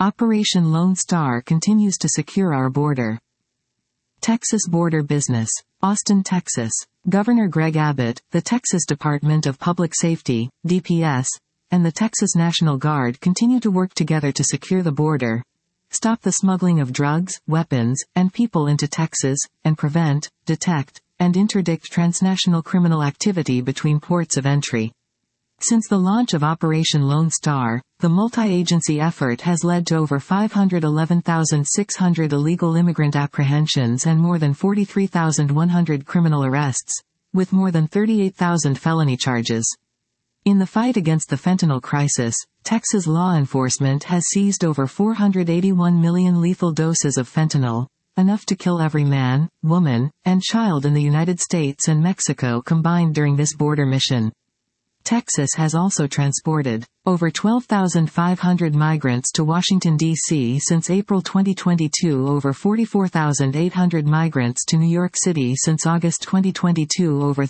Operation Lone Star continues to secure our border. Texas border business. Austin, Texas. Governor Greg Abbott, the Texas Department of Public Safety, DPS, and the Texas National Guard continue to work together to secure the border, stop the smuggling of drugs, weapons, and people into Texas, and prevent, detect, and interdict transnational criminal activity between ports of entry. Since the launch of Operation Lone Star, the multi-agency effort has led to over 511,600 illegal immigrant apprehensions and more than 43,100 criminal arrests, with more than 38,000 felony charges. In the fight against the fentanyl crisis, Texas law enforcement has seized over 481 million lethal doses of fentanyl, enough to kill every man, woman, and child in the United States and Mexico combined during this border mission. Texas has also transported over 12,500 migrants to Washington, D.C. since April 2022, over 44,800 migrants to New York City since August 2022, over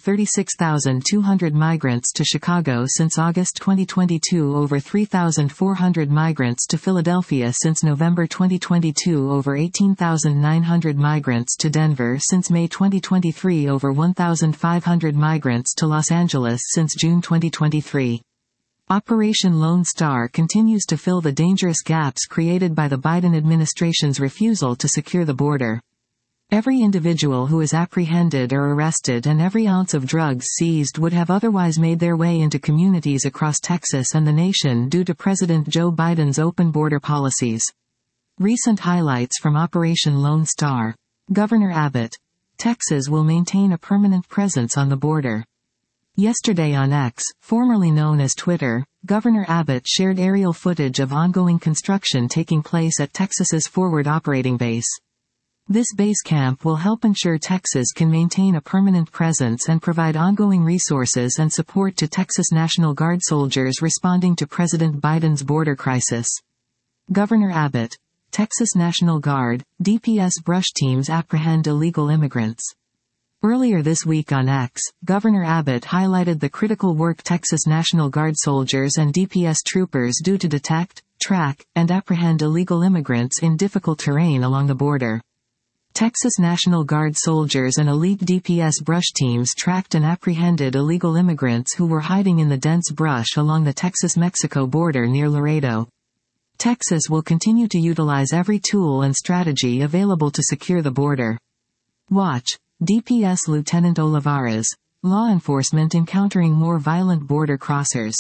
36,200 migrants to Chicago since August 2022, over 3,400 migrants to Philadelphia since November 2022, over 18,900 migrants to Denver since May 2023, over 1,500 migrants to Los Angeles since June 2023. Operation Lone Star continues to fill the dangerous gaps created by the Biden administration's refusal to secure the border. Every individual who is apprehended or arrested and every ounce of drugs seized would have otherwise made their way into communities across Texas and the nation due to President Joe Biden's open border policies. Recent highlights from Operation Lone Star. Governor Abbott. Texas will maintain a permanent presence on the border. Yesterday on X, formerly known as Twitter, Governor Abbott shared aerial footage of ongoing construction taking place at Texas's Forward Operating Base. This base camp will help ensure Texas can maintain a permanent presence and provide ongoing resources and support to Texas National Guard soldiers responding to President Biden's border crisis. Governor Abbott. Texas National Guard, DPS brush teams apprehend illegal immigrants. Earlier this week on X, Governor Abbott highlighted the critical work Texas National Guard soldiers and DPS troopers do to detect, track, and apprehend illegal immigrants in difficult terrain along the border. Texas National Guard soldiers and elite DPS brush teams tracked and apprehended illegal immigrants who were hiding in the dense brush along the Texas-Mexico border near Laredo. Texas will continue to utilize every tool and strategy available to secure the border. Watch. DPS Lieutenant Olivares. Law enforcement encountering more violent border crossers.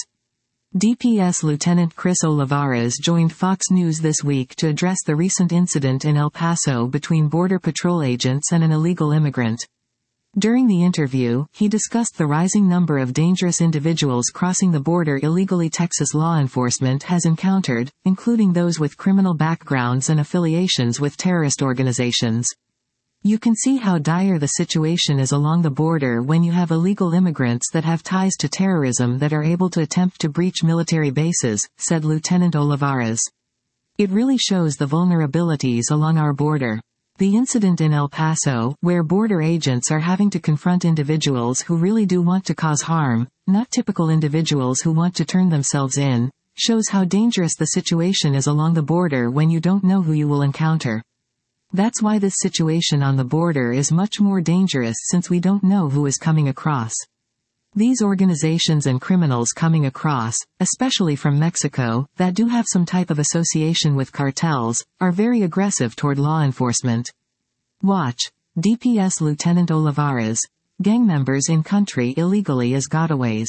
DPS Lieutenant Chris Olivares joined Fox News this week to address the recent incident in El Paso between Border Patrol agents and an illegal immigrant. During the interview, he discussed the rising number of dangerous individuals crossing the border illegally Texas law enforcement has encountered, including those with criminal backgrounds and affiliations with terrorist organizations. You can see how dire the situation is along the border when you have illegal immigrants that have ties to terrorism that are able to attempt to breach military bases, said Lieutenant Olivares. It really shows the vulnerabilities along our border. The incident in El Paso, where border agents are having to confront individuals who really do want to cause harm, not typical individuals who want to turn themselves in, shows how dangerous the situation is along the border when you don't know who you will encounter. That's why this situation on the border is much more dangerous since we don't know who is coming across. These organizations and criminals coming across, especially from Mexico, that do have some type of association with cartels, are very aggressive toward law enforcement. Watch. DPS Lieutenant Olivares. Gang members in country illegally as gotaways.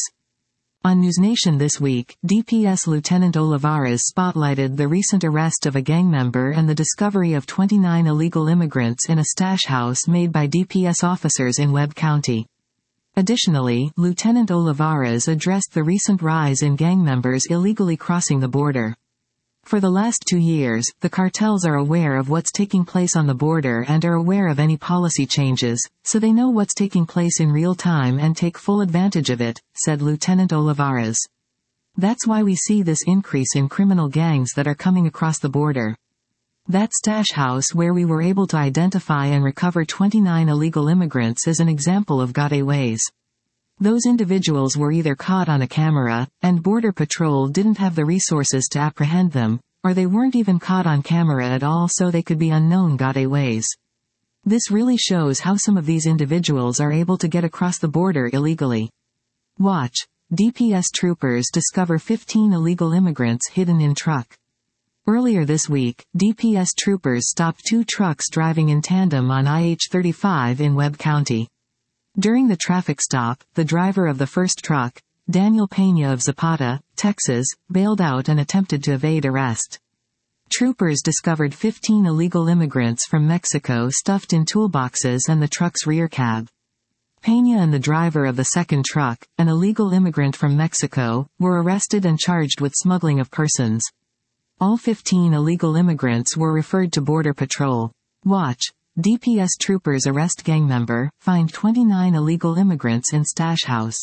On NewsNation this week, DPS Lieutenant Olivares spotlighted the recent arrest of a gang member and the discovery of 29 illegal immigrants in a stash house made by DPS officers in Webb County. Additionally, Lieutenant Olivares addressed the recent rise in gang members illegally crossing the border. For the last 2 years, the cartels are aware of what's taking place on the border and are aware of any policy changes, so they know what's taking place in real time and take full advantage of it, said Lieutenant Olivares. That's why we see this increase in criminal gangs that are coming across the border. That stash house where we were able to identify and recover 29 illegal immigrants is an example of gotaways. Those individuals were either caught on a camera, and Border Patrol didn't have the resources to apprehend them, Or they weren't even caught on camera at all, so they could be unknown gotaways. This really shows how some of these individuals are able to get across the border illegally. Watch. DPS troopers discover 15 illegal immigrants hidden in truck. Earlier this week, DPS troopers stopped 2 trucks driving in tandem on IH-35 in Webb County. During the traffic stop, the driver of the first truck, Daniel Pena of Zapata, Texas, bailed out and attempted to evade arrest. Troopers discovered 15 illegal immigrants from Mexico stuffed in toolboxes and the truck's rear cab. Pena and the driver of the second truck, an illegal immigrant from Mexico, were arrested and charged with smuggling of persons. All 15 illegal immigrants were referred to Border Patrol. Watch. DPS troopers arrest gang member, find 29 illegal immigrants in stash house.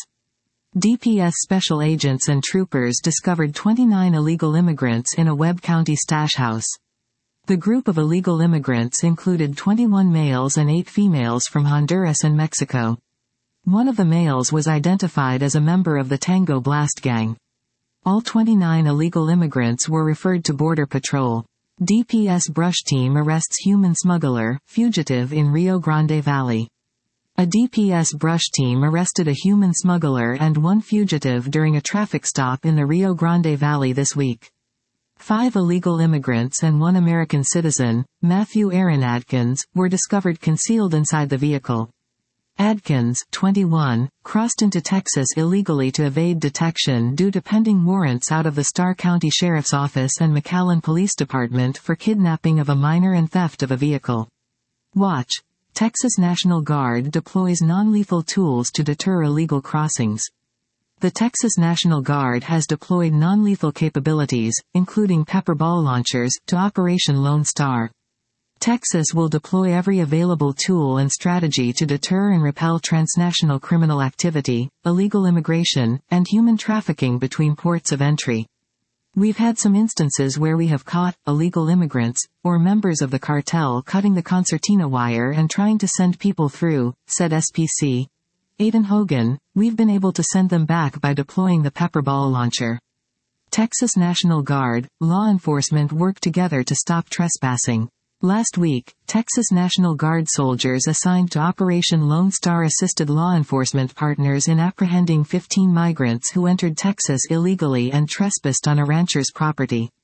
DPS special agents and troopers discovered 29 illegal immigrants in a Webb County stash house. The group of illegal immigrants included 21 males and 8 females from Honduras and Mexico. One of the males was identified as a member of the Tango Blast gang. All 29 illegal immigrants were referred to Border Patrol. DPS brush team arrests human smuggler, fugitive in Rio Grande Valley. A DPS brush team arrested a human smuggler and 1 fugitive during a traffic stop in the Rio Grande Valley this week. 5 illegal immigrants and 1 American citizen, Matthew Aaron Adkins, were discovered concealed inside the vehicle. Adkins, 21, crossed into Texas illegally to evade detection due to pending warrants out of the Starr County Sheriff's Office and McAllen Police Department for kidnapping of a minor and theft of a vehicle. Watch. Texas National Guard deploys non-lethal tools to deter illegal crossings. The Texas National Guard has deployed non-lethal capabilities, including pepper ball launchers, to Operation Lone Star. Texas will deploy every available tool and strategy to deter and repel transnational criminal activity, illegal immigration, and human trafficking between ports of entry. We've had some instances where we have caught illegal immigrants, or members of the cartel cutting the concertina wire and trying to send people through, said SPC Aidan Hogan. We've been able to send them back by deploying the pepper ball launcher. Texas National Guard, law enforcement work together to stop trespassing. Last week, Texas National Guard soldiers assigned to Operation Lone Star assisted law enforcement partners in apprehending 15 migrants who entered Texas illegally and trespassed on a rancher's property.